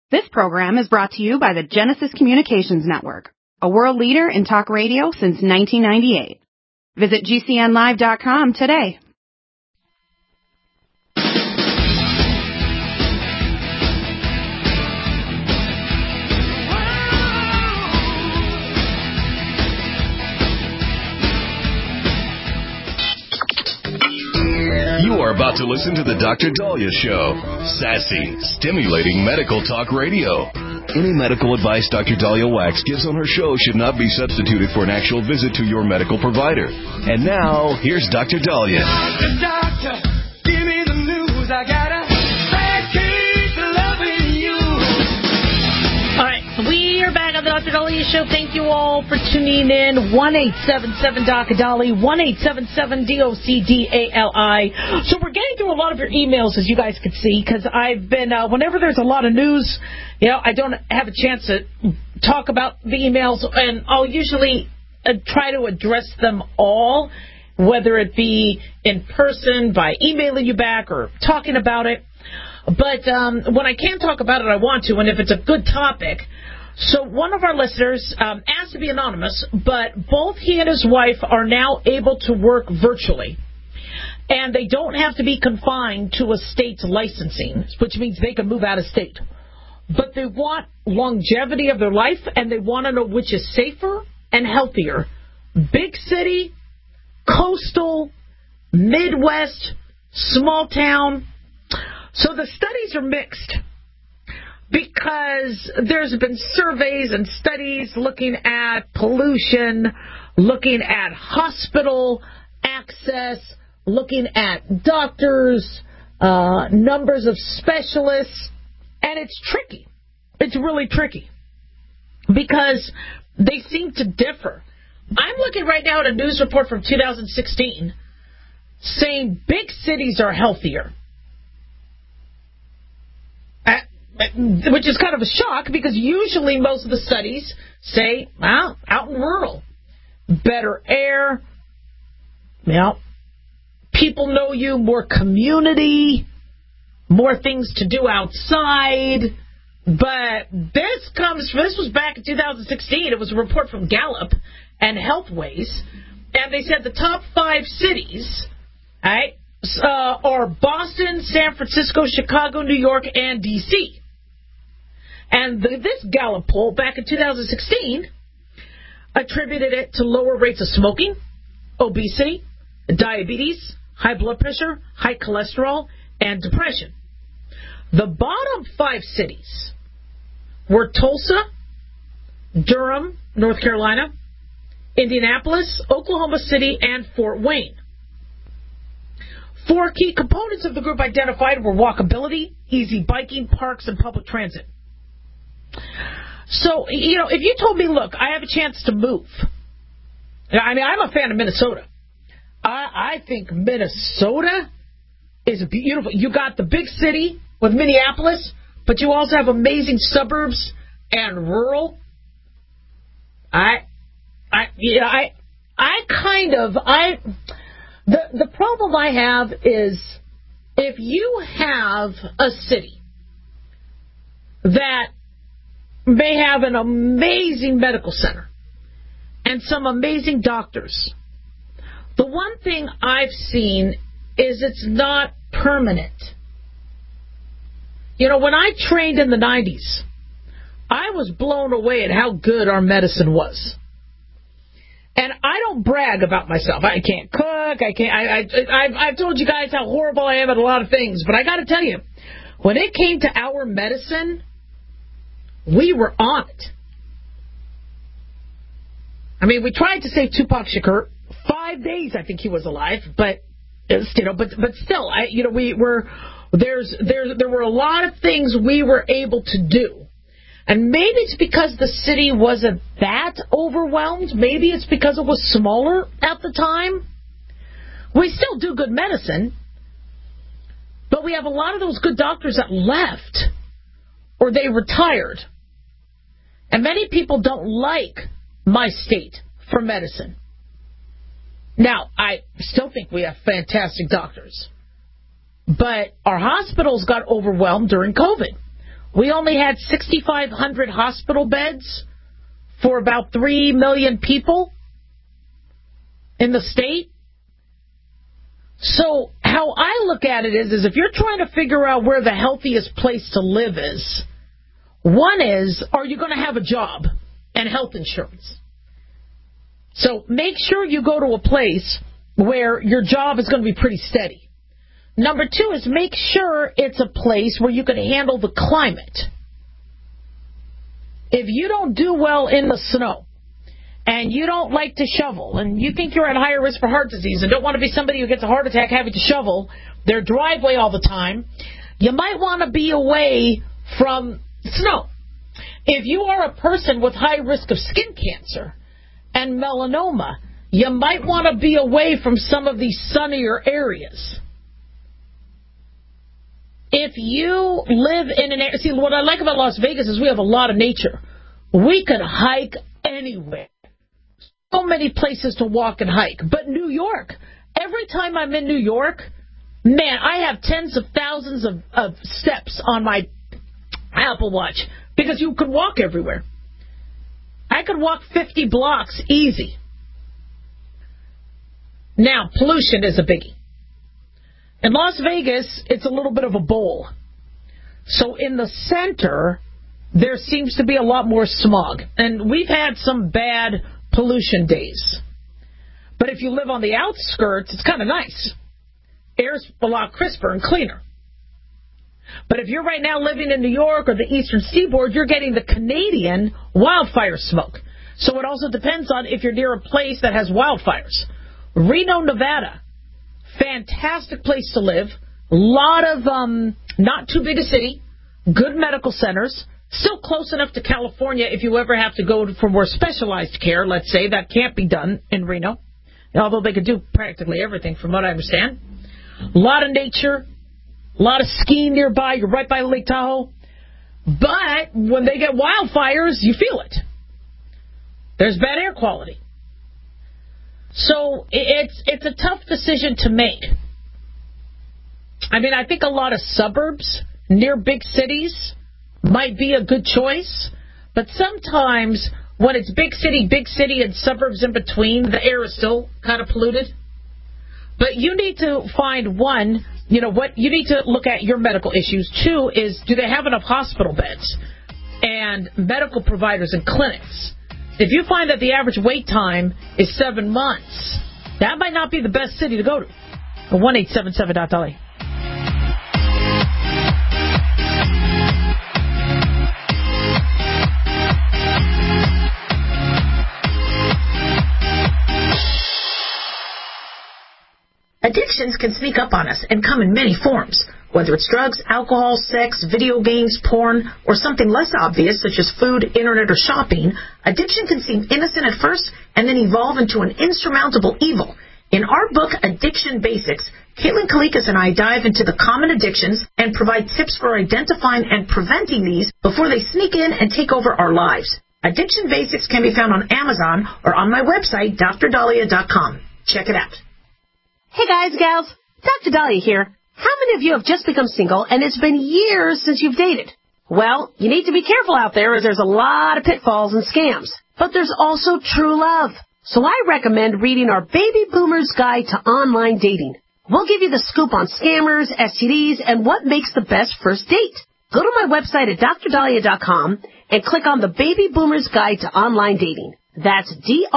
This program is brought to you by the Genesis Communications Network, a world leader in talk radio since 1998. Visit GCNlive.com today. You are about to listen to The Dr. Daliah Show. Sassy, stimulating medical talk radio. Any medical advice Dr. Daliah Wax gives on her show should not be substituted for an actual visit to your medical provider. And now, here's Dr. Daliah. Doctor, give me the news. I got a bad case of loving you. All right, we are back on the Dr. Daliah Show. Thank you all for tuning in. 1-877-DOC-DALI, 1-877-DOC-DALI. So we're getting through a lot of your emails, as you guys can see, because I've been, whenever there's a lot of news, I don't have a chance to talk about the emails, and I'll usually try to address them all, whether it be in person, by emailing you back, or talking about it. But when I can talk about it, I want to, and if it's a good topic. So one of our listeners asked to be anonymous, but both he and his wife are now able to work virtually. And they don't have to be confined to a state's licensing, which means they can move out of state. But they want longevity of their life, and they want to know which is safer and healthier. Big city, coastal, Midwest, small town. So the studies are mixed, because there's been surveys and studies looking at pollution, looking at hospital access, looking at doctors, numbers of specialists, and it's tricky. It's really tricky, because they seem to differ. I'm looking right now at a news report from 2016 saying big cities are healthier. Which is kind of a shock, because usually most of the studies say, well, out in rural, better air, people know you, more community, more things to do outside. But this was back in 2016. It was a report from Gallup and Healthways, and they said the top 5 cities, are Boston, San Francisco, Chicago, New York, and D.C. And this Gallup poll back in 2016 attributed it to lower rates of smoking, obesity, diabetes, high blood pressure, high cholesterol, and depression. The bottom 5 cities were Tulsa, Durham, North Carolina, Indianapolis, Oklahoma City, and Fort Wayne. 4 key components of the group identified were walkability, easy biking, parks, and public transit. So, if you told me, look, I have a chance to move. I'm a fan of Minnesota. I think Minnesota is beautiful. You got the big city with Minneapolis, but you also have amazing suburbs and rural. The problem I have is if you have a city that may have an amazing medical center and some amazing doctors, the one thing I've seen is it's not permanent. When I trained in the 90s, I was blown away at how good our medicine was. And I don't brag about myself. I can't cook. I've told you guys how horrible I am at a lot of things. But I got to tell you, when it came to our medicine, we were on it. We tried to save Tupac Shakur. 5 days, I think he was alive. But still, there were a lot of things we were able to do. And maybe it's because the city wasn't that overwhelmed. Maybe it's because it was smaller at the time. We still do good medicine, but we have a lot of those good doctors that left or they retired. And many people don't like my state for medicine. Now, I still think we have fantastic doctors. But our hospitals got overwhelmed during COVID. We only had 6,500 hospital beds for about 3 million people in the state. So how I look at it is if you're trying to figure out where the healthiest place to live is, one is, are you going to have a job and health insurance? So make sure you go to a place where your job is going to be pretty steady. Number two is make sure it's a place where you can handle the climate. If you don't do well in the snow, and you don't like to shovel, and you think you're at higher risk for heart disease and don't want to be somebody who gets a heart attack having to shovel their driveway all the time, you might want to be away from snow. If you are a person with high risk of skin cancer and melanoma, you might want to be away from some of these sunnier areas. If you live in an area... See, what I like about Las Vegas is we have a lot of nature. We could hike anywhere. So many places to walk and hike. But New York, every time I'm in New York, man, I have tens of thousands of steps on my Apple Watch because you could walk everywhere. I could walk 50 blocks easy. Now, pollution is a biggie. In Las Vegas, it's a little bit of a bowl. So in the center, there seems to be a lot more smog. And we've had some bad pollution days. But if you live on the outskirts, it's kind of nice. Air's a lot crisper and cleaner. But if you're right now living in New York or the Eastern Seaboard, you're getting the Canadian wildfire smoke. So it also depends on if you're near a place that has wildfires. Reno, Nevada, fantastic place to live. A lot of, not too big a city, good medical centers. Still close enough to California if you ever have to go for more specialized care, let's say. That can't be done in Reno, although they could do practically everything from what I understand. A lot of nature, a lot of skiing nearby. You're right by Lake Tahoe. But when they get wildfires, you feel it. There's bad air quality. So it's a tough decision to make. I mean, I think a lot of suburbs near big cities might be a good choice, but sometimes when it's big city, and suburbs in between, the air is still kind of polluted. But you need to find one, what you need to look at your medical issues. Two is, do they have enough hospital beds and medical providers and clinics? If you find that the average wait time is 7 months, that might not be the best city to go to. 1-877-LA. Addictions can sneak up on us and come in many forms, whether it's drugs, alcohol, sex, video games, porn, or something less obvious such as food, internet, or shopping. Addiction can seem innocent at first and then evolve into an insurmountable evil. In our book, Addiction Basics, Caitlin Kalikas and I dive into the common addictions and provide tips for identifying and preventing these before they sneak in and take over our lives. Addiction Basics can be found on Amazon or on my website, drdahlia.com. Check it out. Hey guys, gals, Dr. Dahlia here. How many of you have just become single and it's been years since you've dated? Well, you need to be careful out there as there's a lot of pitfalls and scams. But there's also true love. So I recommend reading our Baby Boomer's Guide to Online Dating. We'll give you the scoop on scammers, STDs, and what makes the best first date. Go to my website at drdahlia.com and click on the Baby Boomer's Guide to Online Dating. That's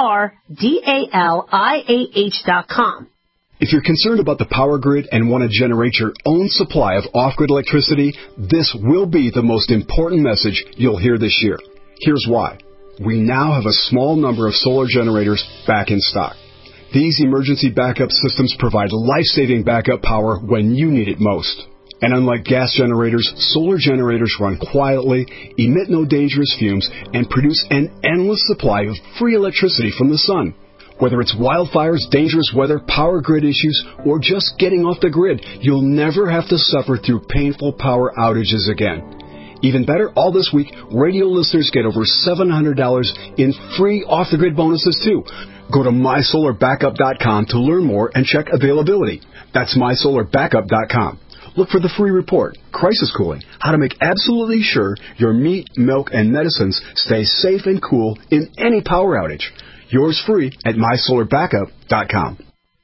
drdaliah.com. If you're concerned about the power grid and want to generate your own supply of off-grid electricity, this will be the most important message you'll hear this year. Here's why. We now have a small number of solar generators back in stock. These emergency backup systems provide life-saving backup power when you need it most. And unlike gas generators, solar generators run quietly, emit no dangerous fumes, and produce an endless supply of free electricity from the sun. Whether it's wildfires, dangerous weather, power grid issues, or just getting off the grid, you'll never have to suffer through painful power outages again. Even better, all this week, radio listeners get over $700 in free off-the-grid bonuses, too. Go to mysolarbackup.com to learn more and check availability. That's mysolarbackup.com. Look for the free report, Crisis Cooling, how to make absolutely sure your meat, milk, and medicines stay safe and cool in any power outage. Yours free at MySolarBackup.com.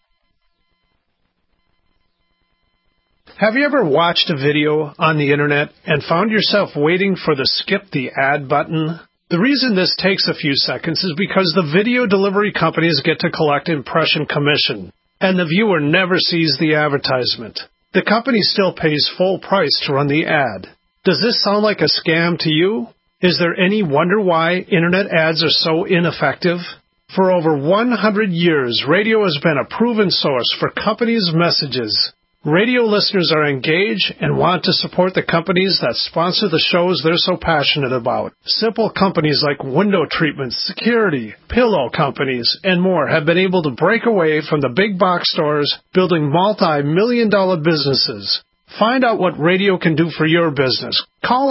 Have you ever watched a video on the internet and found yourself waiting for the skip the ad button? The reason this takes a few seconds is because the video delivery companies get to collect impression commission, and the viewer never sees the advertisement. The company still pays full price to run the ad. Does this sound like a scam to you? Is there any wonder why internet ads are so ineffective? For over 100 years, radio has been a proven source for companies' messages. Radio listeners are engaged and want to support the companies that sponsor the shows they're so passionate about. Simple companies like window treatments, security, pillow companies, and more have been able to break away from the big box stores, building multi-million-dollar businesses. Find out what radio can do for your business. Call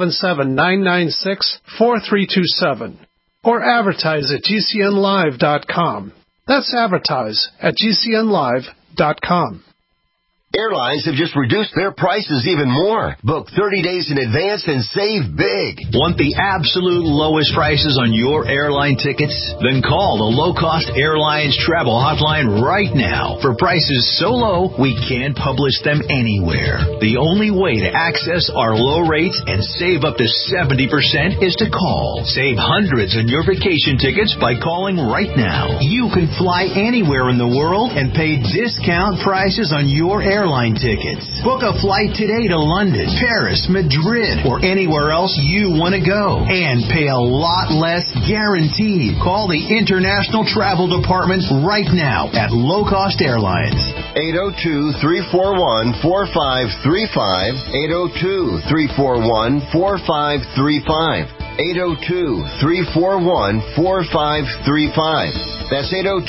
877-996-4327 or advertise at GCNlive.com. That's advertise at GCNlive.com. Airlines have just reduced their prices even more. Book 30 days in advance and save big. Want the absolute lowest prices on your airline tickets? Then call the Low Cost Airlines Travel Hotline right now. For prices so low, we can't publish them anywhere. The only way to access our low rates and save up to 70% is to call. Save hundreds on your vacation tickets by calling right now. You can fly anywhere in the world and pay discount prices on your airline tickets. Book a flight today to London, Paris, Madrid, or anywhere else you want to go and pay a lot less guaranteed. Call the International Travel Department right now at Low Cost Airlines. 802-341-4535. 802-341-4535. 802-341-4535. That's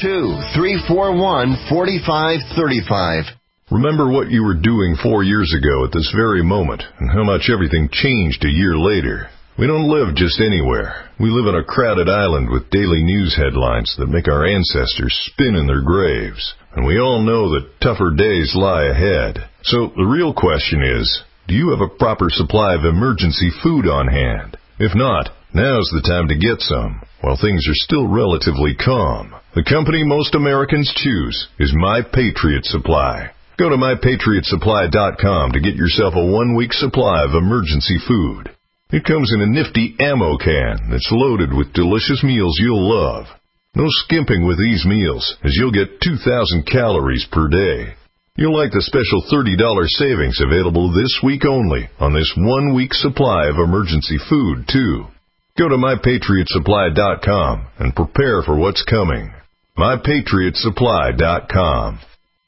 802-341-4535. Remember what you were doing 4 years ago at this very moment and how much everything changed a year later. We don't live just anywhere. We live on a crowded island with daily news headlines that make our ancestors spin in their graves. And we all know that tougher days lie ahead. So the real question is, do you have a proper supply of emergency food on hand? If not, now's the time to get some, while things are still relatively calm. The company most Americans choose is My Patriot Supply. Go to MyPatriotSupply.com to get yourself a 1-week supply of emergency food. It comes in a nifty ammo can that's loaded with delicious meals you'll love. No skimping with these meals, as you'll get 2,000 calories per day. You'll like the special $30 savings available this week only on this 1-week supply of emergency food, too. Go to MyPatriotSupply.com and prepare for what's coming. MyPatriotSupply.com.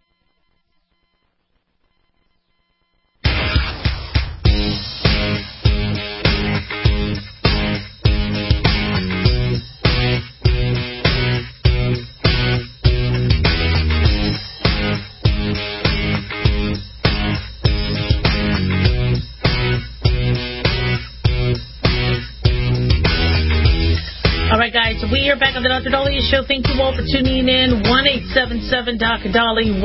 All right, guys, we are back on the Dr. Daliah Show. Thank you all for tuning in. 1-877-Dr.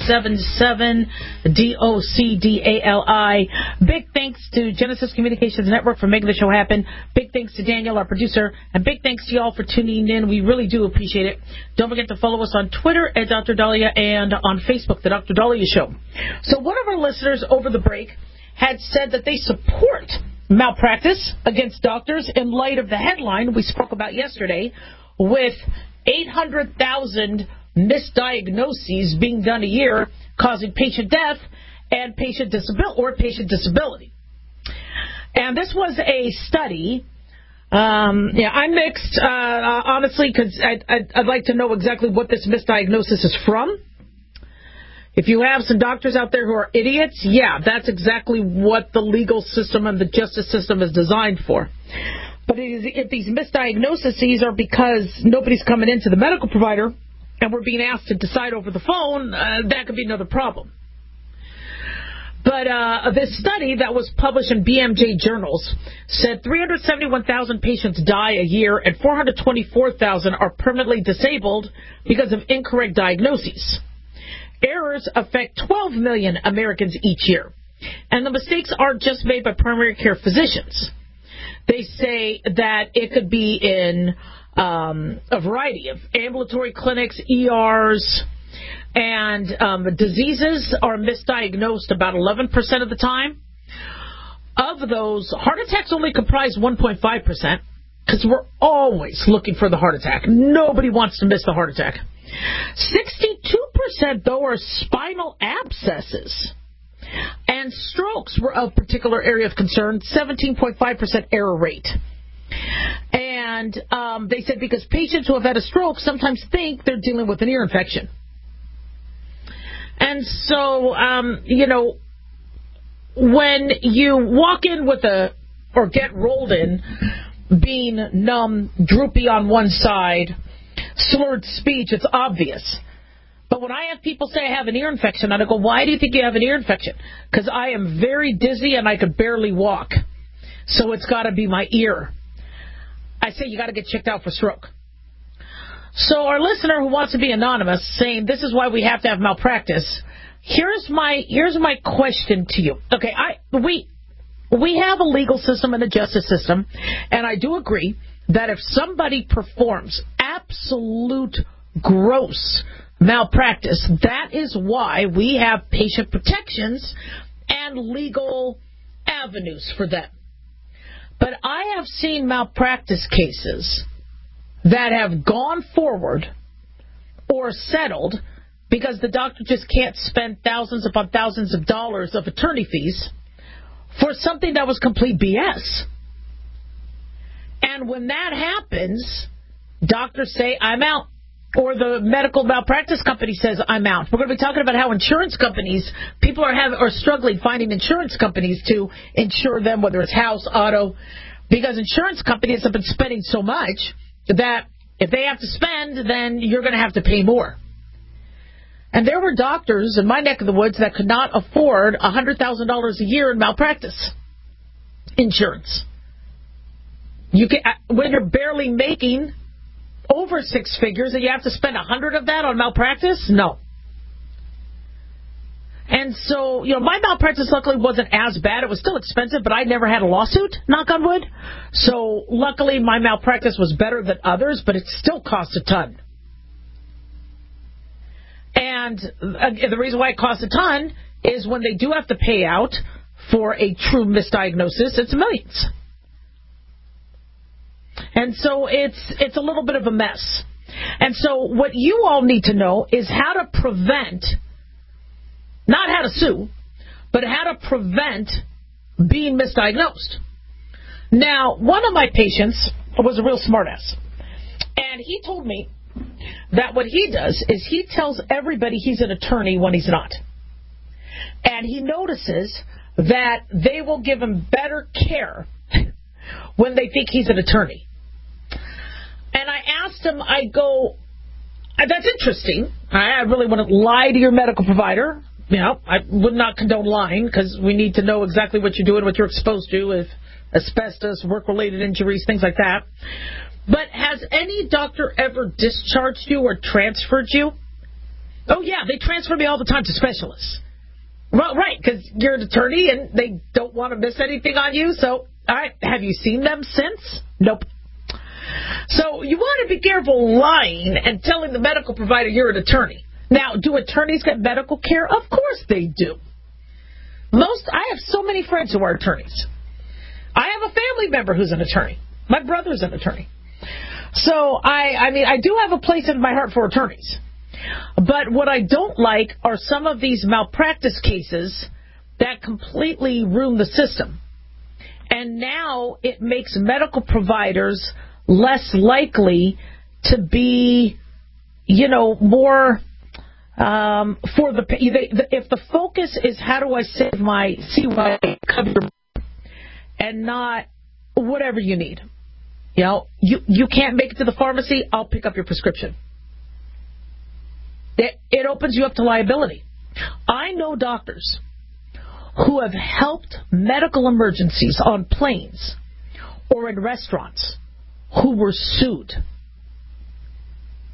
1-877-DOCDALI. Big thanks to Genesis Communications Network for making the show happen. Big thanks to Daniel, our producer. And big thanks to you all for tuning in. We really do appreciate it. Don't forget to follow us on Twitter at Dr. Daliah and on Facebook, The Dr. Daliah Show. So one of our listeners over the break had said that they support malpractice against doctors in light of the headline we spoke about yesterday with 800,000 misdiagnoses being done a year causing patient death and patient disability. And this was a study. I'm mixed, honestly, because I'd like to know exactly what this misdiagnosis is from. If you have some doctors out there who are idiots, yeah, that's exactly what the legal system and the justice system is designed for. But if these misdiagnoses are because nobody's coming into the medical provider and we're being asked to decide over the phone, that could be another problem. But this study that was published in BMJ Journals said 371,000 patients die a year and 424,000 are permanently disabled because of incorrect diagnoses. Errors affect 12 million Americans each year. And the mistakes aren't just made by primary care physicians. They say that it could be in a variety of ambulatory clinics, ERs, and diseases are misdiagnosed about 11% of the time. Of those, heart attacks only comprise 1.5%, because we're always looking for the heart attack. Nobody wants to miss the heart attack. 62%, though, are spinal abscesses. And strokes were of particular area of concern, 17.5% error rate. And they said because patients who have had a stroke sometimes think they're dealing with an ear infection. And so, when you walk in with or get rolled in, being numb, droopy on one side, slurred speech, it's obvious. But when I have people say I have an ear infection, and I go, why do you think you have an ear infection? Because I am very dizzy and I could barely walk. So it's got to be my ear. I say you got to get checked out for stroke. So our listener who wants to be anonymous saying this is why we have to have malpractice. Here's my question to you. Okay, we have a legal system and a justice system, and I do agree that if somebody performs absolute gross malpractice, that is why we have patient protections and legal avenues for them. But I have seen malpractice cases that have gone forward or settled because the doctor just can't spend thousands upon thousands of dollars of attorney fees for something that was complete BS. And when that happens, doctors say, I'm out. Or the medical malpractice company says, I'm out. We're going to be talking about how insurance companies, people are struggling finding insurance companies to insure them, whether it's house, auto, because insurance companies have been spending so much that if they have to spend, then you're going to have to pay more. And there were doctors in my neck of the woods that could not afford $100,000 a year in malpractice insurance. When you're barely making over six figures and you have to spend 100 of that on malpractice? No. And so, my malpractice luckily wasn't as bad. It was still expensive, but I never had a lawsuit, knock on wood. So luckily my malpractice was better than others, but it still cost a ton. And the reason why it costs a ton is when they do have to pay out for a true misdiagnosis, it's millions. And so it's a little bit of a mess. And so what you all need to know is how to prevent, not how to sue, but how to prevent being misdiagnosed. Now, one of my patients was a real smartass. And he told me that what he does is he tells everybody he's an attorney when he's not. And he notices that they will give him better care when they think he's an attorney. And I asked him, I go, that's interesting. I really wouldn't lie to your medical provider. I would not condone lying because we need to know exactly what you're doing, what you're exposed to, if asbestos, work-related injuries, things like that. But has any doctor ever discharged you or transferred you? Oh, yeah, they transfer me all the time to specialists. Well, right, because you're an attorney and they don't want to miss anything on you. So, all right, have you seen them since? Nope. So you want to be careful lying and telling the medical provider you're an attorney. Now, do attorneys get medical care? Of course they do. I have so many friends who are attorneys. I have a family member who's an attorney. My brother's an attorney. So, I do have a place in my heart for attorneys. But what I don't like are some of these malpractice cases that completely ruin the system. And now it makes medical providers less likely to be, more for if the focus is how do I save my CY cover and not whatever you need. You can't make it to the pharmacy, I'll pick up your prescription. It opens you up to liability. I know doctors who have helped medical emergencies on planes or in restaurants who were sued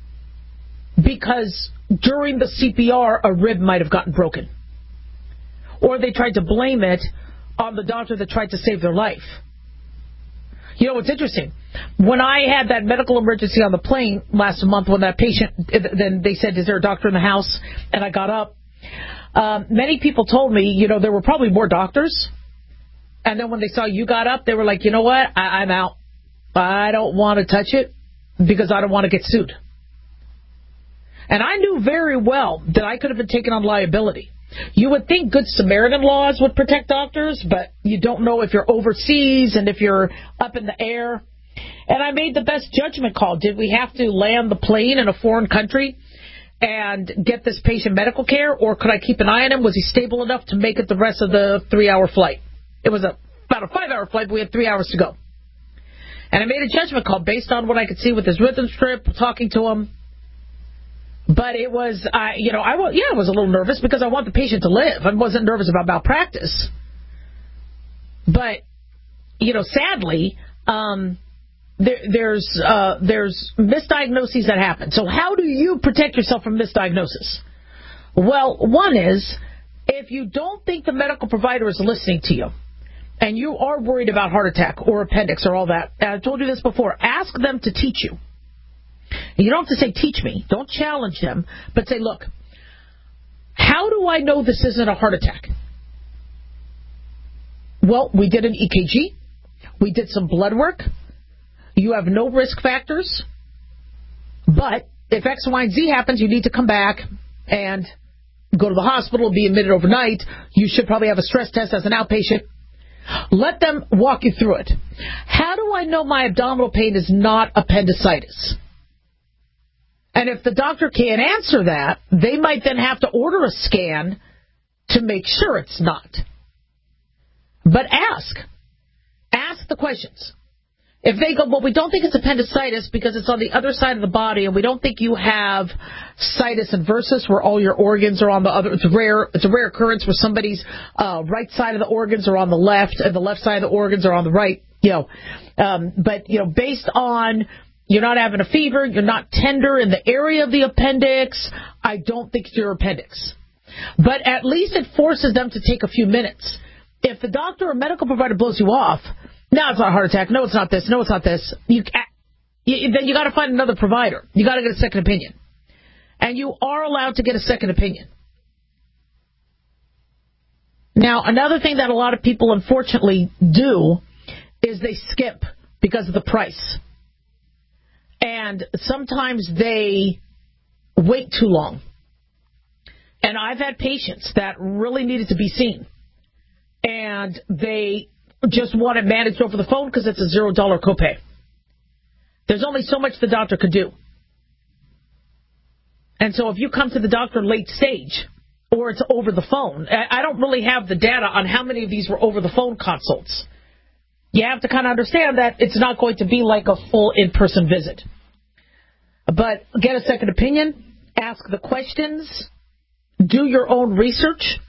because during the CPR a rib might have gotten broken. or they tried to blame it on the doctor that tried to save their life. You know what's interesting? When I had that medical emergency on the plane last month, when that patient, then they said, is there a doctor in the house? And I got up. Many people told me, you know, there were probably more doctors. And then when they saw you got up, they were like, you know what? I'm out. I don't want to touch it because I don't want to get sued. And I knew very well that I could have been taken on liability. You would think Good Samaritan laws would protect doctors, but you don't know if you're overseas and if you're up in the air. And I made the best judgment call. Did we have to land the plane in a foreign country and get this patient medical care, or could I keep an eye on him? Was he stable enough to make it the rest of the 3-hour flight? It was about a 5-hour flight, but we had 3 hours to go. And I made a judgment call based on what I could see with his rhythm strip, talking to him. But it was, I was a little nervous because I want the patient to live. I wasn't nervous about malpractice. But, sadly, there's misdiagnoses that happen. So how do you protect yourself from misdiagnosis? Well, one is, if you don't think the medical provider is listening to you, and you are worried about heart attack or appendix or all that, and I've told you this before, ask them to teach you. You don't have to say, teach me. Don't challenge them, but say, look, how do I know this isn't a heart attack? Well, we did an EKG. We did some blood work. You have no risk factors. But if X, Y, and Z happens, you need to come back and go to the hospital, be admitted overnight. You should probably have a stress test as an outpatient. Let them walk you through it. How do I know my abdominal pain is not appendicitis? And if the doctor can't answer that, they might then have to order a scan to make sure it's not. But ask. Ask the questions. If they go, well, we don't think it's appendicitis because it's on the other side of the body, and we don't think you have situs inversus where all your organs are on the other. It's a rare occurrence where somebody's right side of the organs are on the left, and the left side of the organs are on the right. But based on you're not having a fever, you're not tender in the area of the appendix, I don't think it's your appendix. But at least it forces them to take a few minutes. If the doctor or medical provider blows you off, no, it's not a heart attack, no, it's not this, no, it's not this, then you got to find another provider. You got to get a second opinion. And you are allowed to get a second opinion. Now, another thing that a lot of people unfortunately do is they skip because of the price. And sometimes they wait too long. And I've had patients that really needed to be seen. And they just want it managed over the phone because it's a $0 copay. There's only so much the doctor could do. And so if you come to the doctor late stage or it's over the phone, I don't really have the data on how many of these were over the phone consults. You have to kind of understand that it's not going to be like a full in-person visit. But get a second opinion, ask the questions, do your own research,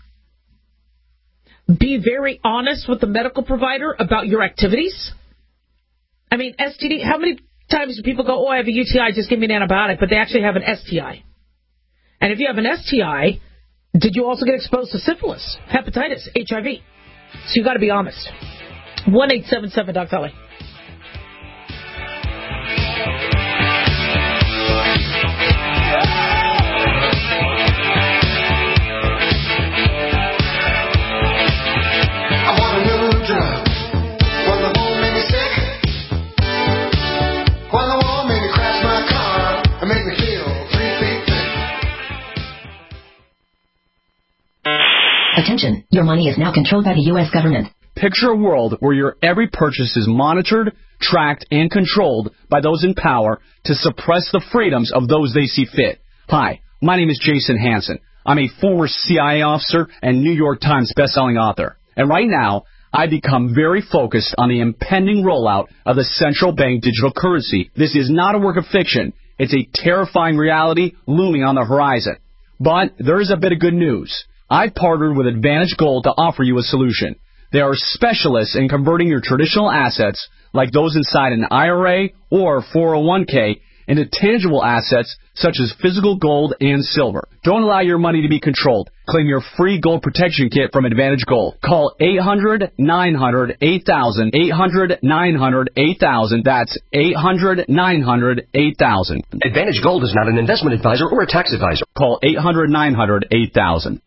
be very honest with the medical provider about your activities. I mean, STD, how many times do people go, I have a UTI, just give me an antibiotic, but they actually have an STI. And if you have an STI, did you also get exposed to syphilis, hepatitis, HIV? So you got to be honest. 1-877-DOC-LA. Attention, your money is now controlled by the U.S. government. Picture a world where your every purchase is monitored, tracked, and controlled by those in power to suppress the freedoms of those they see fit. Hi, my name is Jason Hansen. I'm a former CIA officer and New York Times bestselling author. And right now, I've become very focused on the impending rollout of the central bank digital currency. This is not a work of fiction. It's a terrifying reality looming on the horizon. But there is a bit of good news. I've partnered with Advantage Gold to offer you a solution. They are specialists in converting your traditional assets, like those inside an IRA or 401k, into tangible assets such as physical gold and silver. Don't allow your money to be controlled. Claim your free gold protection kit from Advantage Gold. Call 800-900-8000, 800-900-8000. That's 800-900-8000. Advantage Gold is not an investment advisor or a tax advisor. Call 800-900-8000.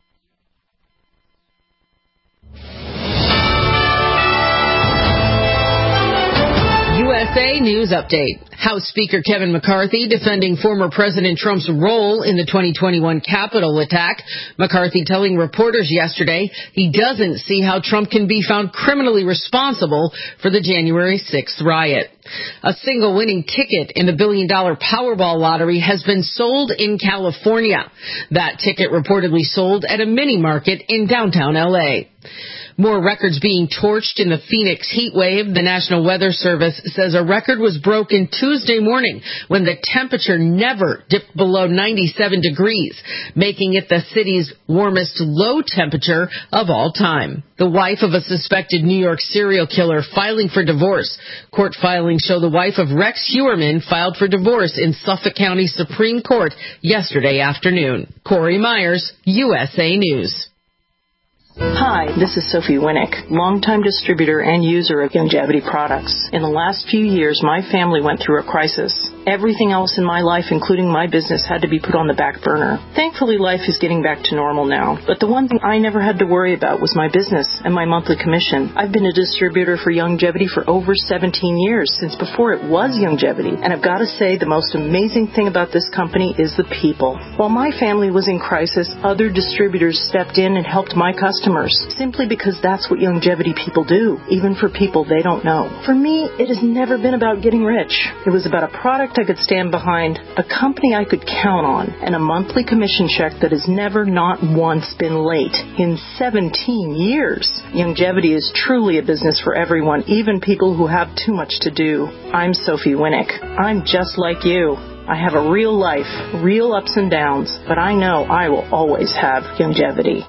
USA News Update. House Speaker Kevin McCarthy defending former President Trump's role in the 2021 Capitol attack. McCarthy telling reporters yesterday he doesn't see how Trump can be found criminally responsible for the January 6th riot. A single winning ticket in the $1 billion Powerball lottery has been sold in California. That ticket reportedly sold at a mini market in downtown L.A. More records being torched in the Phoenix heat wave. The National Weather Service says a record was broken Tuesday morning when the temperature never dipped below 97 degrees, making it the city's warmest low temperature of all time. The wife of a suspected New York serial killer filing for divorce. Court filings show the wife of Rex Heuermann filed for divorce in Suffolk County Supreme Court yesterday afternoon. Corey Myers, USA News. Hi, this is Sophie Winnick, longtime distributor and user of Youngevity products. In the last few years, my family went through a crisis. Everything else in my life, including my business, had to be put on the back burner. Thankfully, life is getting back to normal now. But the one thing I never had to worry about was my business and my monthly commission. I've been a distributor for Youngevity for over 17 years, since before it was Youngevity. And I've got to say, the most amazing thing about this company is the people. While my family was in crisis, other distributors stepped in and helped my customers, simply because that's what Youngevity people do, even for people they don't know. For me, it has never been about getting rich. It was about a product I could stand behind, a company I could count on, and a monthly commission check that has never, not once, been late in 17 years. Youngevity is truly a business for everyone, even people who have too much to do. I'm Sophie Winnick. I'm just like you. I have a real life, real ups and downs, but I know I will always have Youngevity.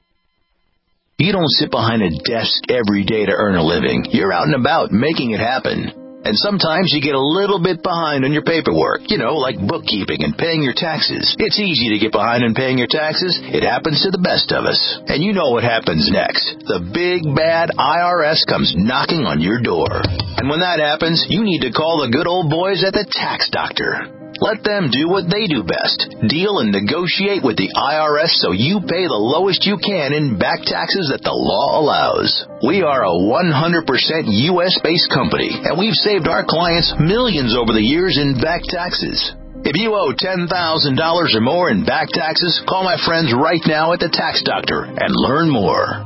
You don't sit behind a desk every day to earn a living. You're out and about making it happen. And sometimes you get a little bit behind on your paperwork, like bookkeeping and paying your taxes. It's easy to get behind on paying your taxes. It happens to the best of us. And you know what happens next. The big, bad IRS comes knocking on your door. And when that happens, you need to call the good old boys at the Tax Doctor. Let them do what they do best. Deal and negotiate with the IRS so you pay the lowest you can in back taxes that the law allows. We are a 100% U.S.-based company, and we've saved our clients millions over the years in back taxes. If you owe $10,000 or more in back taxes, call my friends right now at the Tax Doctor and learn more.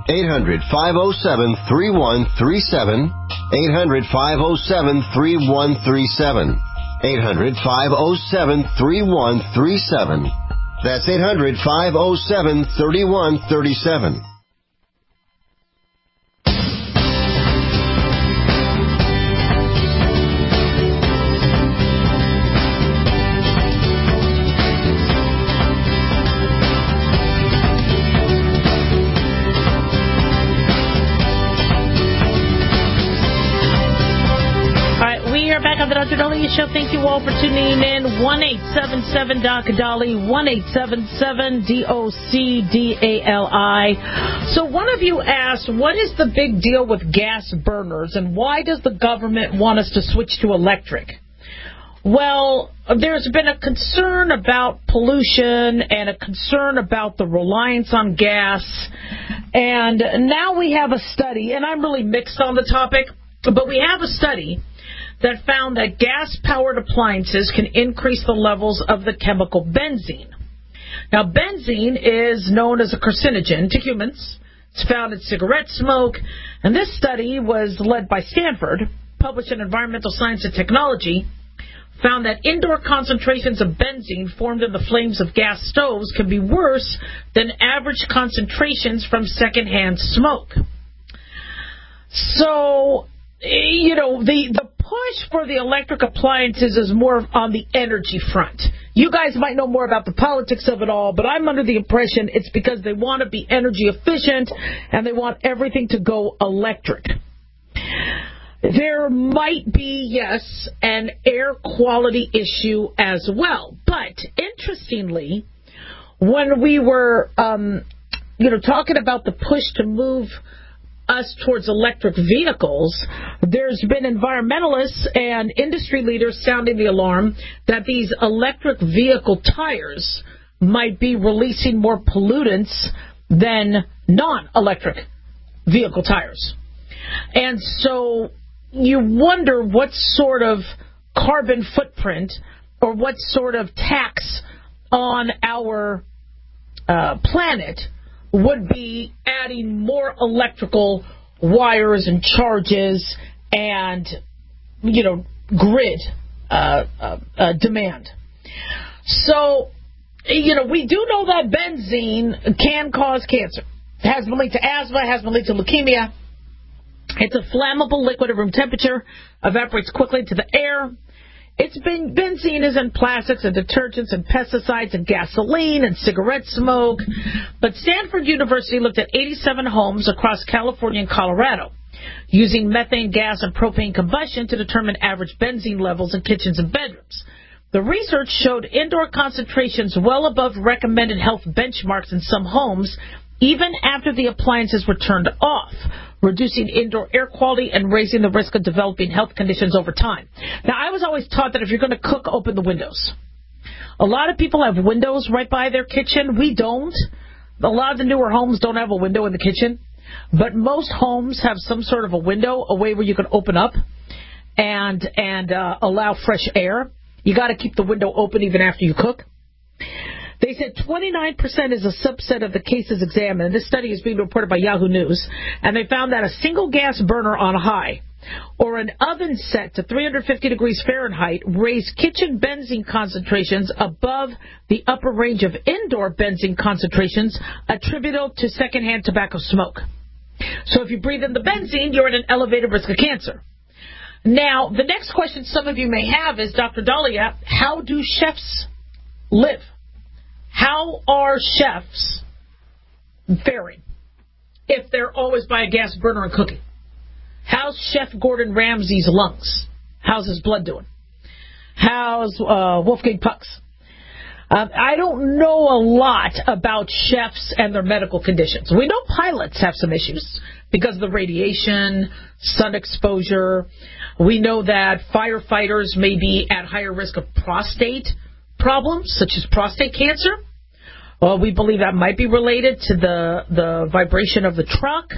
800-507-3137. 800-507-3137. 800-507-3137. That's 800-507-3137. Back on the Dr. Daliah Show. Thank you all for tuning in. 1-877-Dr. 1-877-DOCDALI. So one of you asked, what is the big deal with gas burners, and why does the government want us to switch to electric? Well, there's been a concern about pollution and a concern about the reliance on gas. And now we have a study, and I'm really mixed on the topic, but we have a study that found that gas-powered appliances can increase the levels of the chemical benzene. Now, benzene is known as a carcinogen to humans. It's found in cigarette smoke, and this study was led by Stanford, published in Environmental Science and Technology, found that indoor concentrations of benzene formed in the flames of gas stoves can be worse than average concentrations from secondhand smoke. So, the push for the electric appliances is more on the energy front. You guys might know more about the politics of it all, but I'm under the impression it's because they want to be energy efficient and they want everything to go electric. There might be, yes, an air quality issue as well. But interestingly, when we were, talking about the push to move us towards electric vehicles, there's been environmentalists and industry leaders sounding the alarm that these electric vehicle tires might be releasing more pollutants than non-electric vehicle tires. And so you wonder what sort of carbon footprint or what sort of tax on our planet would be adding more electrical wires and charges and, grid demand. So, we do know that benzene can cause cancer. It has been linked to asthma, has been linked to leukemia. It's a flammable liquid at room temperature, evaporates quickly into the air. Benzene is in plastics and detergents and pesticides and gasoline and cigarette smoke. But Stanford University looked at 87 homes across California and Colorado using methane gas and propane combustion to determine average benzene levels in kitchens and bedrooms. The research showed indoor concentrations well above recommended health benchmarks in some homes, even after the appliances were turned off, reducing indoor air quality and raising the risk of developing health conditions over time. Now, I was always taught that if you're going to cook, open the windows. A lot of people have windows right by their kitchen. We don't. A lot of the newer homes don't have a window in the kitchen. But most homes have some sort of a window, a way where you can open up and allow fresh air. You got to keep the window open even after you cook. They said 29% is a subset of the cases examined. And this study is being reported by Yahoo News. And they found that a single gas burner on high or an oven set to 350 degrees Fahrenheit raised kitchen benzene concentrations above the upper range of indoor benzene concentrations attributable to secondhand tobacco smoke. So if you breathe in the benzene, you're at an elevated risk of cancer. Now, the next question some of you may have is, Dr. Dahlia, how do chefs live? How are chefs faring if they're always by a gas burner and cooking? How's Chef Gordon Ramsay's lungs? How's his blood doing? How's Wolfgang Puck's? I don't know a lot about chefs and their medical conditions. We know pilots have some issues because of the radiation, sun exposure. We know that firefighters may be at higher risk of prostate problems, such as prostate cancer. Well, we believe that might be related to the vibration of the truck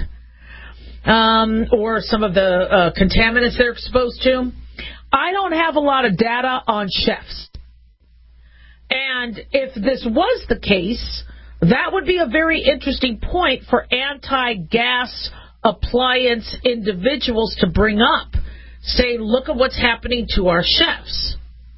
or some of the contaminants they're exposed to. I don't have a lot of data on chefs. And if this was the case, that would be a very interesting point for anti-gas appliance individuals to bring up. Say, look at what's happening to our chefs.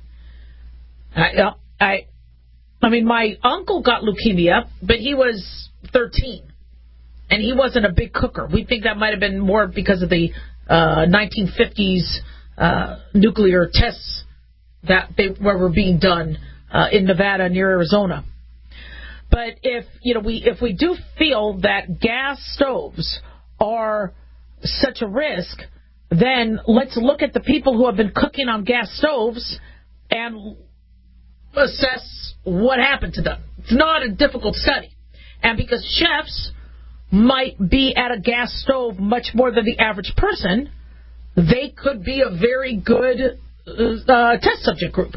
I mean, my uncle got leukemia, but he was 13, and he wasn't a big cooker. We think that might have been more because of the 1950s nuclear tests that were being done in Nevada near Arizona. But if we do feel that gas stoves are such a risk, then let's look at the people who have been cooking on gas stoves and assess what happened to them. It's not a difficult study. And because chefs might be at a gas stove much more than the average person, they could be a very good test subject group.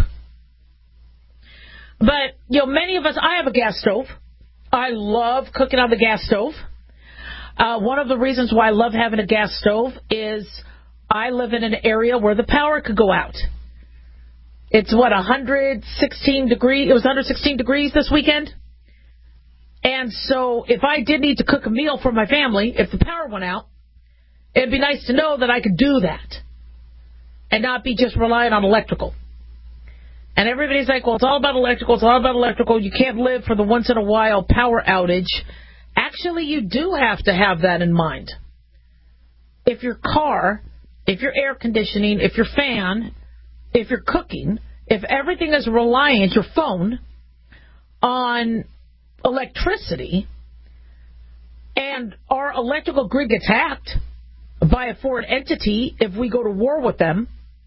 But, many of us, I have a gas stove. I love cooking on the gas stove. One of the reasons why I love having a gas stove is I live in an area where the power could go out. It's 116 degrees. It was 116 degrees this weekend. And so if I did need to cook a meal for my family, if the power went out, it'd be nice to know that I could do that and not be just relying on electrical. And everybody's like, well, it's all about electrical. It's all about electrical. You can't live for the once in a while power outage. Actually, you do have to have that in mind. If your car, if your air conditioning, if your fan, if you're cooking, if everything is reliant, your phone, on electricity, and our electrical grid gets hacked, by a foreign entity if we go to war with them,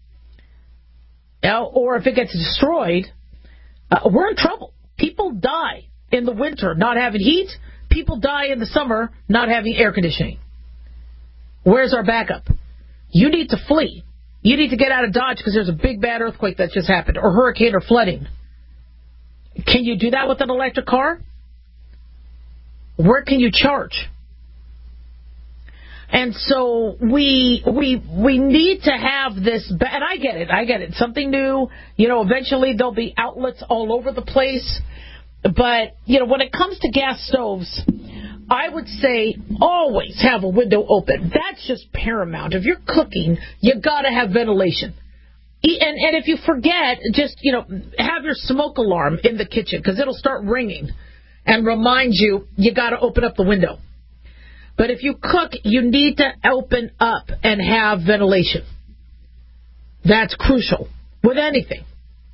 or if it gets destroyed, we're in trouble. People die in the winter not having heat. People die in the summer not having air conditioning. Where's our backup? You need to flee. You need to get out of Dodge because there's a big bad earthquake that just happened, or hurricane or flooding. Can you do that with an electric car? Where can you charge? And so we need to have this, and I get it, something new. Eventually there'll be outlets all over the place. But, when it comes to gas stoves, I would say always have a window open. That's just paramount. If you're cooking, you got to have ventilation. And if you forget, just, have your smoke alarm in the kitchen because it'll start ringing and remind you got to open up the window. But if you cook, you need to open up and have ventilation. That's crucial with anything.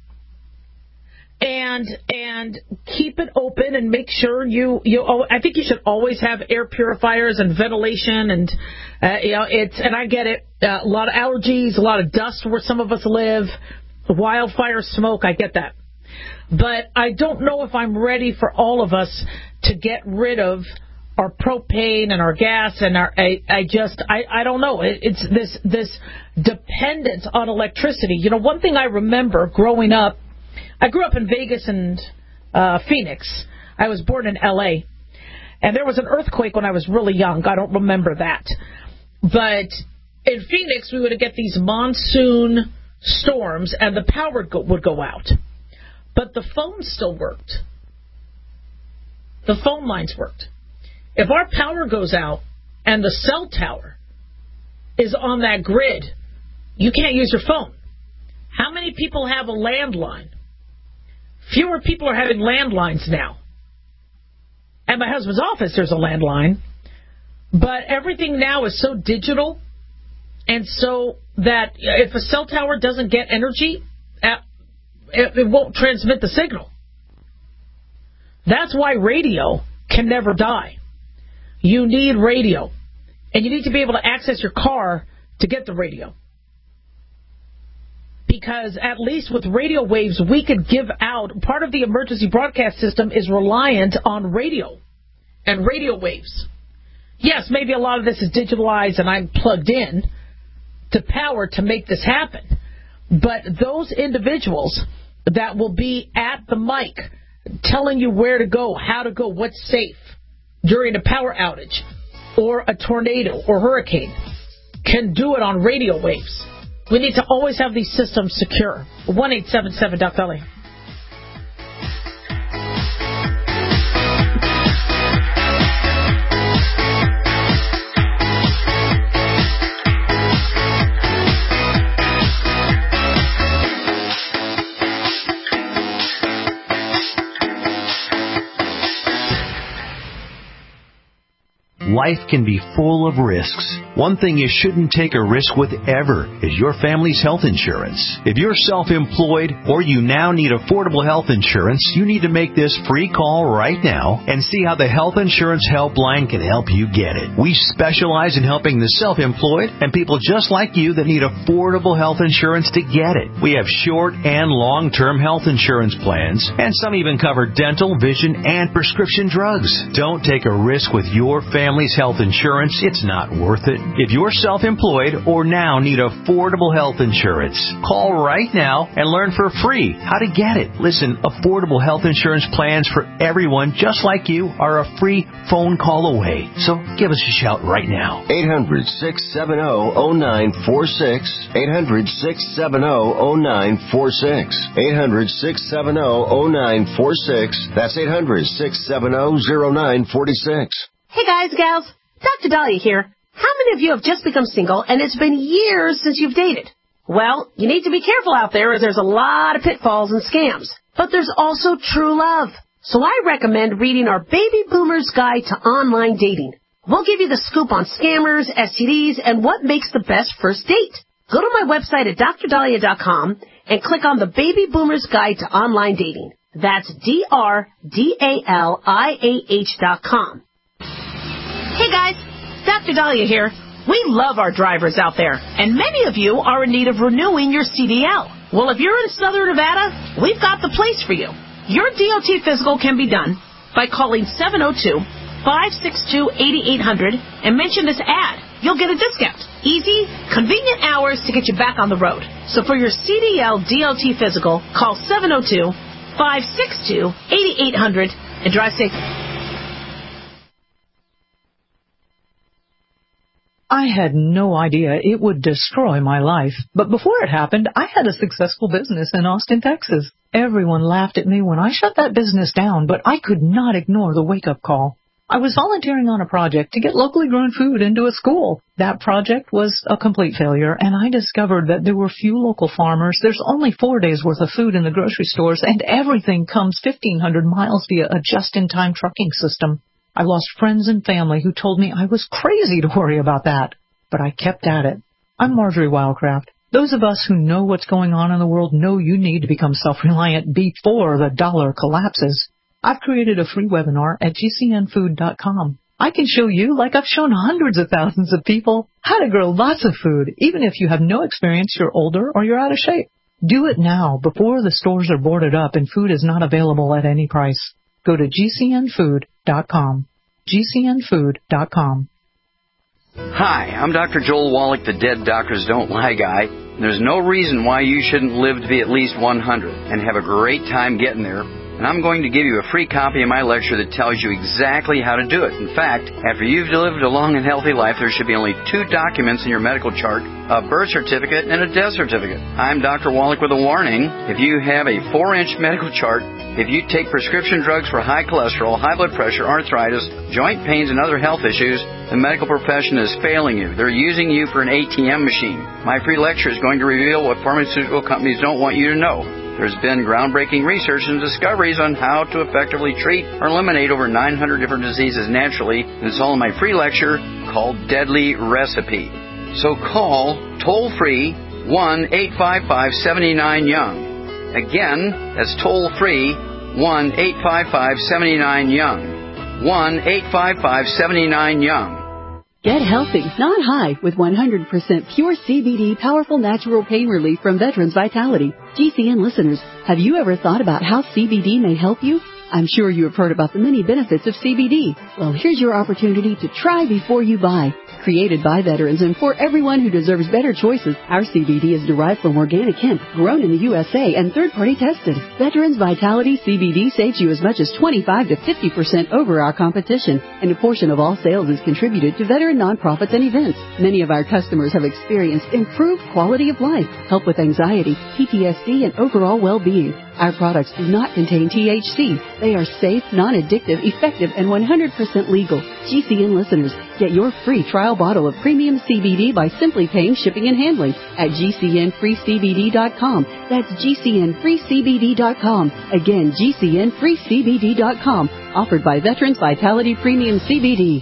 And keep it open and make sure I think you should always have air purifiers and ventilation and and I get it, a lot of allergies, a lot of dust where some of us live, wildfire smoke, I get that. But I don't know if I'm ready for all of us to get rid of our propane and our gas and I don't know. It's this dependence on electricity. One thing I remember growing up, I grew up in Vegas and Phoenix. I was born in L.A. And there was an earthquake when I was really young. I don't remember that. But in Phoenix, we would get these monsoon storms, and the power would go out. But the phone still worked. The phone lines worked. If our power goes out and the cell tower is on that grid, you can't use your phone. How many people have a landline? Fewer people are having landlines now. At my husband's office, there's a landline. But everything now is so digital, and so that if a cell tower doesn't get energy, it won't transmit the signal. That's why radio can never die. You need radio. And you need to be able to access your car to get the radio. Because at least with radio waves, we could give out. Part of the emergency broadcast system is reliant on radio and radio waves. Yes, maybe a lot of this is digitalized and I'm plugged in to power to make this happen. But those individuals that will be at the mic telling you where to go, how to go, what's safe during a power outage or a tornado or hurricane can do it on radio waves. We need to always have these systems secure. 1-877-DOC-LA. Life can be full of risks. One thing you shouldn't take a risk with ever is your family's health insurance. If you're self-employed or you now need affordable health insurance, you need to make this free call right now and see how the Health Insurance Helpline can help you get it. We specialize in helping the self-employed and people just like you that need affordable health insurance to get it. We have short and long-term health insurance plans, and some even cover dental, vision, and prescription drugs. Don't take a risk with your family's health insurance. It's not worth it. If you're self-employed or now need affordable health insurance, call right now and learn for free how to get it. Listen, affordable health insurance plans for everyone just like you are a free phone call away. So give us a shout right now. 800-670-0946. 800-670-0946. 800-670-0946. That's 800-670-0946. Hey guys, gals, Dr. Dahlia here. How many of you have just become single and it's been years since you've dated? Well, you need to be careful out there as there's a lot of pitfalls and scams. But there's also true love. So I recommend reading our Baby Boomer's Guide to Online Dating. We'll give you the scoop on scammers, STDs, and what makes the best first date. Go to my website at drdahlia.com and click on the Baby Boomer's Guide to Online Dating. That's DRDALIAH.com. Hey guys, Dr. Dahlia here. We love our drivers out there, and many of you are in need of renewing your CDL. Well, if you're in Southern Nevada, we've got the place for you. Your DOT physical can be done by calling 702-562-8800 and mention this ad. You'll get a discount. Easy, convenient hours to get you back on the road. So for your CDL DOT physical, call 702-562-8800 and drive safe. I had no idea it would destroy my life. But before it happened, I had a successful business in Austin, Texas. Everyone laughed at me when I shut that business down, but I could not ignore the wake-up call. I was volunteering on a project to get locally grown food into a school. That project was a complete failure, and I discovered that there were few local farmers. There's only 4 days' worth of food in the grocery stores, and everything comes 1,500 miles via a just-in-time trucking system. I lost friends and family who told me I was crazy to worry about that. But I kept at it. I'm Marjorie Wildcraft. Those of us who know what's going on in the world know you need to become self-reliant before the dollar collapses. I've created a free webinar at gcnfood.com. I can show you, like I've shown hundreds of thousands of people, how to grow lots of food, even if you have no experience, you're older, or you're out of shape. Do it now, before the stores are boarded up and food is not available at any price. Go to gcnfood.com. gcnfood.com. Hi, I'm Dr. Joel Wallach, the Dead Doctors Don't Lie guy. There's no reason why you shouldn't live to be at least 100 and have a great time getting there. And I'm going to give you a free copy of my lecture that tells you exactly how to do it. In fact, after you've lived a long and healthy life, there should be only 2 documents in your medical chart, a birth certificate and a death certificate. I'm Dr. Wallach with a warning. If you have a 4-inch medical chart, if you take prescription drugs for high cholesterol, high blood pressure, arthritis, joint pains, and other health issues, the medical profession is failing you. They're using you for an ATM machine. My free lecture is going to reveal what pharmaceutical companies don't want you to know. There's been groundbreaking research and discoveries on how to effectively treat or eliminate over 900 different diseases naturally, and it's all in my free lecture called Deadly Recipe. So call toll-free 1-855-79-YOUNG. Again, that's toll-free 1-855-79-YOUNG. 1-855-79-YOUNG. Get healthy, not high, with 100% pure CBD powerful natural pain relief from Veterans Vitality. GCN listeners, have you ever thought about how CBD may help you? I'm sure you have heard about the many benefits of CBD. Well, here's your opportunity to try before you buy. Created by veterans and for everyone who deserves better choices, our CBD is derived from organic hemp, grown in the USA and third-party tested. Veterans Vitality CBD saves you as much as 25 to 50% over our competition, and a portion of all sales is contributed to veteran nonprofits and events. Many of our customers have experienced improved quality of life, help with anxiety, PTSD, and overall well-being. Our products do not contain THC. They are safe, non-addictive, effective, and 100% legal. GCN listeners, get your free trial bottle of premium CBD by simply paying shipping and handling at GCNFreeCBD.com. That's GCNFreeCBD.com. Again, GCNFreeCBD.com. Offered by Veterans Vitality Premium CBD.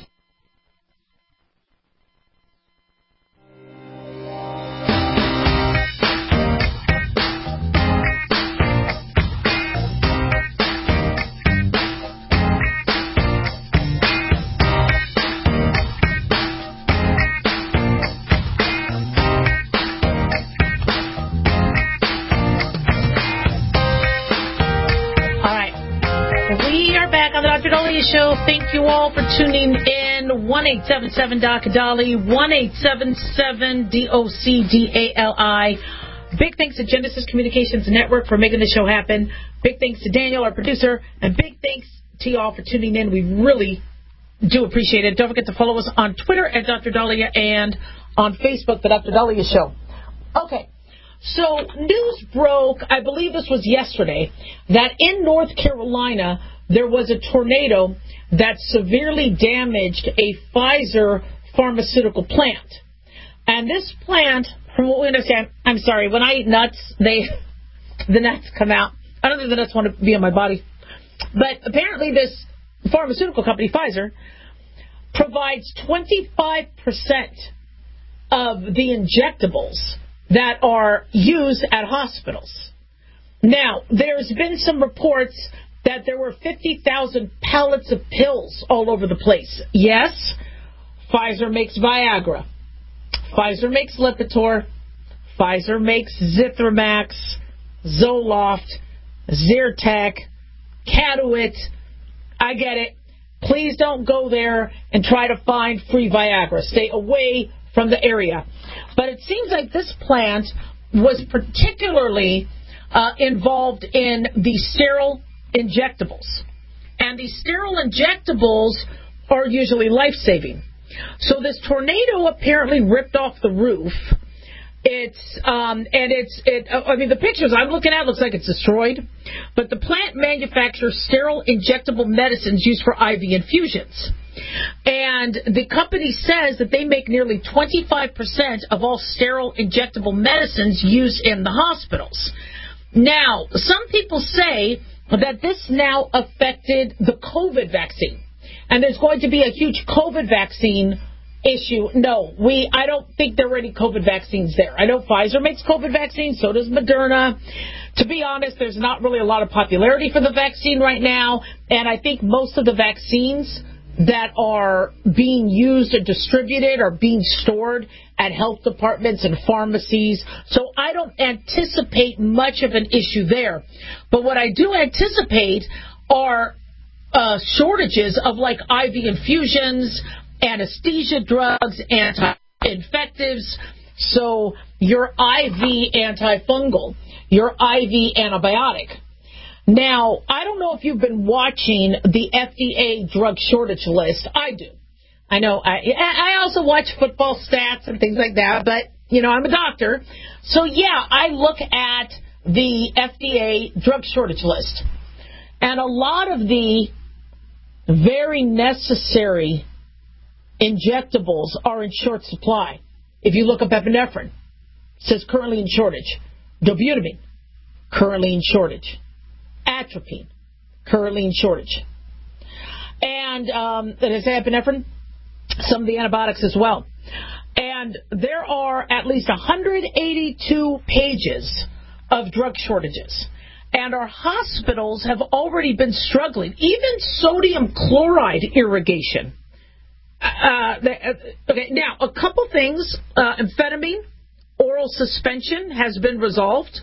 Show. Thank you all for tuning in. 1-877-DOC-DOLLY, 1-877-DOCDALI. Big thanks to Genesis Communications Network for making the show happen. Big thanks to Daniel, our producer, and big thanks to you all for tuning in. We really do appreciate it. Don't forget to follow us on Twitter at Dr. Dahlia and on Facebook, The Dr. Dahlia Show. Okay. So news broke, I believe this was yesterday, that in North Carolina there was a tornado that severely damaged a Pfizer pharmaceutical plant. And this plant, from what we understand, I'm sorry, when I eat nuts, the nuts come out. I don't think the nuts want to be on my body. But apparently this pharmaceutical company, Pfizer, provides 25% of the injectables that are used at hospitals. Now, there's been some reports that there were 50,000 pallets of pills all over the place. Yes, Pfizer makes Viagra. Pfizer makes Lipitor. Pfizer makes Zithromax, Zoloft, Zyrtec, Catuit. I get it. Please don't go there and try to find free Viagra. Stay away from the area. But it seems like this plant was particularly involved in the sterile injectables. And these sterile injectables are usually life-saving. So this tornado apparently ripped off the roof. The pictures I'm looking at looks like it's destroyed. But the plant manufactures sterile injectable medicines used for IV infusions. And the company says that they make nearly 25% of all sterile injectable medicines used in the hospitals. Now, some people say that this now affected the COVID vaccine. And there's going to be a huge COVID vaccine issue. No, I don't think there are any COVID vaccines there. I know Pfizer makes COVID vaccines, so does Moderna. To be honest, there's not really a lot of popularity for the vaccine right now, and I think most of the vaccines that are being used and distributed are being stored at health departments and pharmacies, so I don't anticipate much of an issue there. But what I do anticipate are shortages of like IV infusions, anesthesia drugs, anti-infectives, so your IV antifungal, your IV antibiotic. Now, I don't know if you've been watching the FDA drug shortage list. I do. I know. I also watch football stats and things like that, but, I'm a doctor. So, yeah, I look at the FDA drug shortage list. And a lot of the very necessary injectables are in short supply. If you look up epinephrine, it says currently in shortage. Dobutamine, currently in shortage. Atropine, currently in shortage. And did I say epinephrine? Some of the antibiotics as well. And there are at least 182 pages of drug shortages. And our hospitals have already been struggling. Even sodium chloride irrigation. Okay, now, a couple things. Amphetamine, oral suspension has been resolved.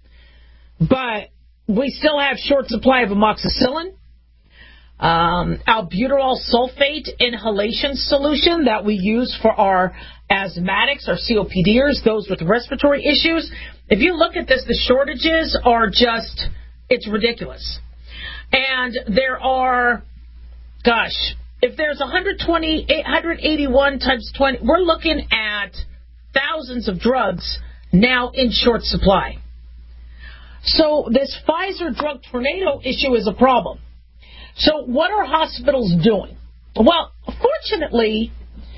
But we still have short supply of amoxicillin. Albuterol sulfate inhalation solution that we use for our asthmatics, our COPDers, those with respiratory issues. If you look at this, the shortages are just, it's ridiculous. And there are, if there's 881 times 20, we're looking at thousands of drugs now in short supply. So this Pfizer drug tornado issue is a problem. So what are hospitals doing? Well, fortunately,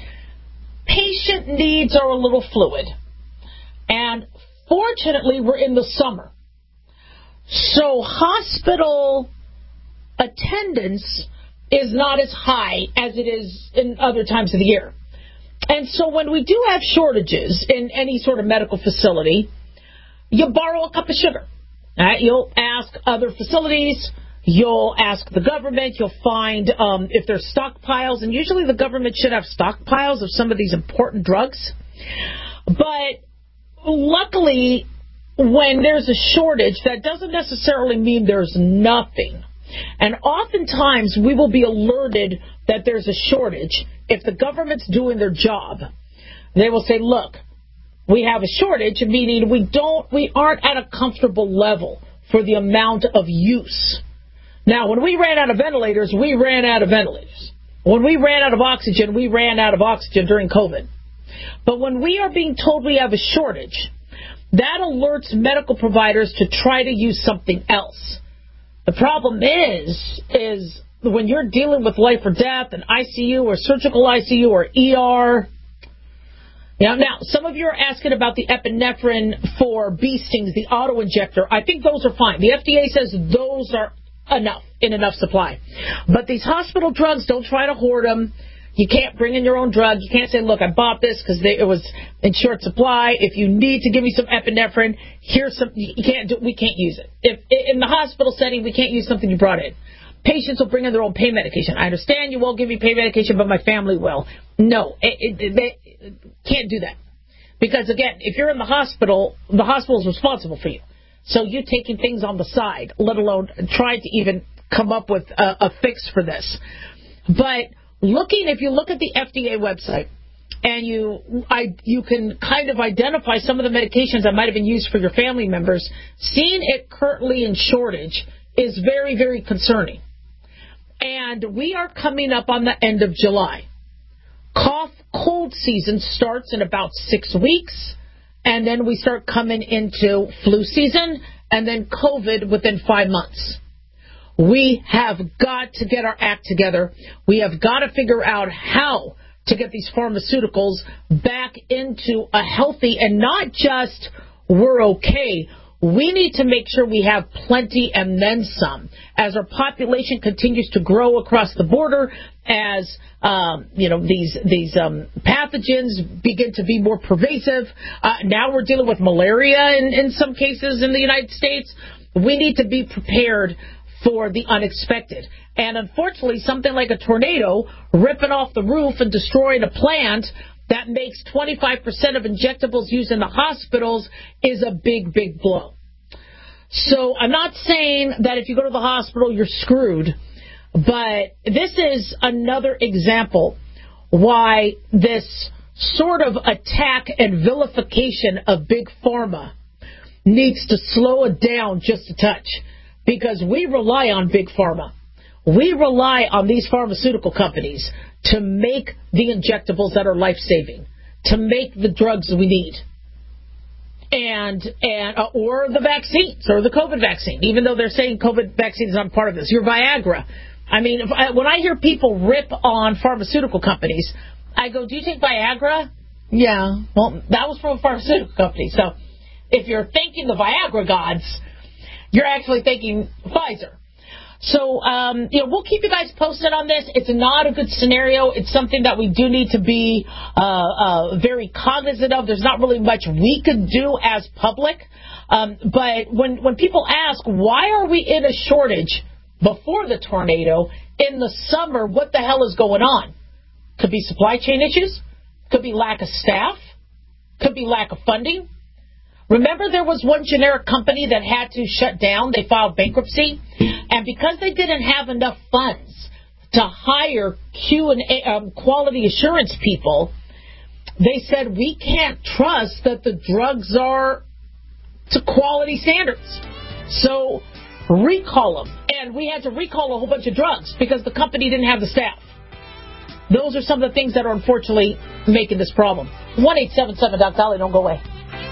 patient needs are a little fluid. And fortunately, we're in the summer. So hospital attendance is not as high as it is in other times of the year. And so when we do have shortages in any sort of medical facility, you borrow a cup of sugar. You'll ask other facilities. You'll ask the government. You'll find if there's stockpiles. And usually the government should have stockpiles of some of these important drugs. But luckily, when there's a shortage, that doesn't necessarily mean there's nothing. And oftentimes we will be alerted that there's a shortage if the government's doing their job. They will say, look, we have a shortage, meaning we aren't at a comfortable level for the amount of use. Now, when we ran out of ventilators, we ran out of ventilators. When we ran out of oxygen, we ran out of oxygen during COVID. But when we are being told we have a shortage, that alerts medical providers to try to use something else. The problem is when you're dealing with life or death, an ICU or surgical ICU or ER. Now, some of you are asking about the epinephrine for bee stings, the auto-injector. I think those are fine. The FDA says those are in enough supply. But these hospital drugs, don't try to hoard them. You can't bring in your own drug. You can't say, look, I bought this because it was in short supply. If you need to give me some epinephrine, here's some. We can't use it. If in the hospital setting, we can't use something you brought in. Patients will bring in their own pain medication. I understand you won't give me pain medication, but my family will. No, they can't do that. Because, again, if you're in the hospital is responsible for you. So you taking things on the side, let alone trying to even come up with a fix for this. But if you look at the FDA website, and you can kind of identify some of the medications that might have been used for your family members, seeing it currently in shortage is very, very concerning. And we are coming up on the end of July. Cough, cold season starts in about 6 weeks, and then we start coming into flu season, and then COVID within 5 months. We have got to get our act together. We have got to figure out how to get these pharmaceuticals back into a healthy, and not just we're okay. We need to make sure we have plenty and then some. As our population continues to grow across the border, as these pathogens begin to be more pervasive, now we're dealing with malaria in some cases in the United States. We need to be prepared for the unexpected. And unfortunately, something like a tornado ripping off the roof and destroying a plant that makes 25% of injectables used in the hospitals is a big, big blow. So I'm not saying that if you go to the hospital, you're screwed, but this is another example why this sort of attack and vilification of Big Pharma needs to slow it down just a touch, because we rely on Big Pharma. We rely on these pharmaceutical companies to make the injectables that are life-saving, to make the drugs we need, or the vaccines, or the COVID vaccine, even though they're saying COVID vaccine is not part of this. Your Viagra. I mean, when I hear people rip on pharmaceutical companies, I go, do you take Viagra? Yeah. Well, that was from a pharmaceutical company. So if you're thanking the Viagra gods, you're actually thanking Pfizer. So, we'll keep you guys posted on this. It's not a good scenario. It's something that we do need to be very cognizant of. There's not really much we could do as public. But when people ask, why are we in a shortage before the tornado in the summer, what the hell is going on? Could be supply chain issues. Could be lack of staff. Could be lack of funding. Remember, there was one generic company that had to shut down. They filed bankruptcy. And because they didn't have enough funds to hire quality assurance people, they said, we can't trust that the drugs are to quality standards. So recall them. And we had to recall a whole bunch of drugs because the company didn't have the staff. Those are some of the things that are unfortunately making this problem. 1-877-DOC-DOLLY. Don't go away.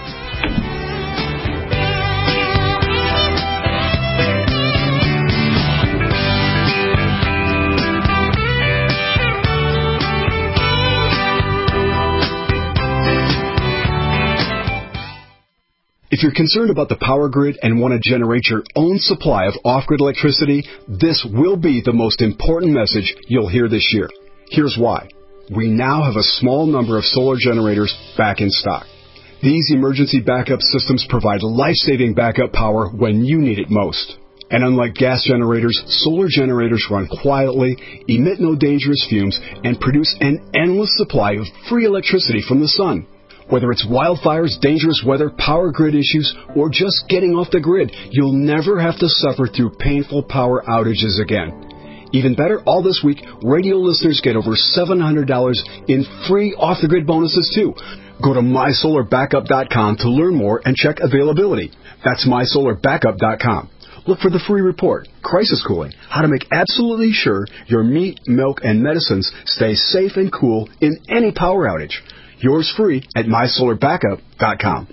If you're concerned about the power grid and want to generate your own supply of off-grid electricity, this will be the most important message you'll hear this year. Here's why. We now have a small number of solar generators back in stock. These emergency backup systems provide life-saving backup power when you need it most. And unlike gas generators, solar generators run quietly, emit no dangerous fumes, and produce an endless supply of free electricity from the sun. Whether it's wildfires, dangerous weather, power grid issues, or just getting off the grid, you'll never have to suffer through painful power outages again. Even better, all this week, radio listeners get over $700 in free off-the-grid bonuses, too. Go to MySolarBackup.com to learn more and check availability. That's MySolarBackup.com. Look for the free report, Crisis Cooling, how to make absolutely sure your meat, milk, and medicines stay safe and cool in any power outage. Yours free at MySolarBackup.com.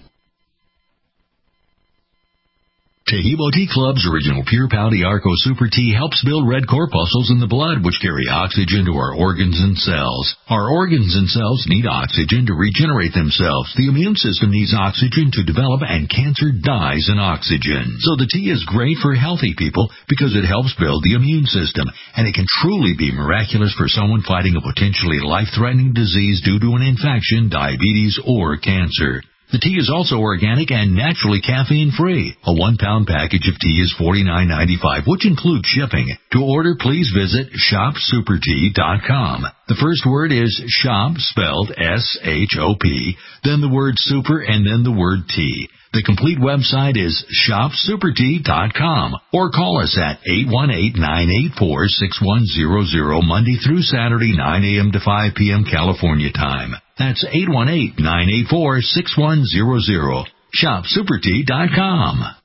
Taheebo Tea Club's original Pure Pouty Arco Super Tea helps build red corpuscles in the blood, which carry oxygen to our organs and cells. Our organs and cells need oxygen to regenerate themselves. The immune system needs oxygen to develop, and cancer dies in oxygen. So the tea is great for healthy people because it helps build the immune system, and it can truly be miraculous for someone fighting a potentially life-threatening disease due to an infection, diabetes, or cancer. The tea is also organic and naturally caffeine-free. A 1-pound package of tea is $49.95, which includes shipping. To order, please visit shopsupertea.com. The first word is shop, spelled S-H-O-P, then the word super, and then the word tea. The complete website is shopsupertea.com, or call us at 818-984-6100 Monday through Saturday, 9 a.m. to 5 p.m. California time. That's 818-984-6100. Shopsupertea.com.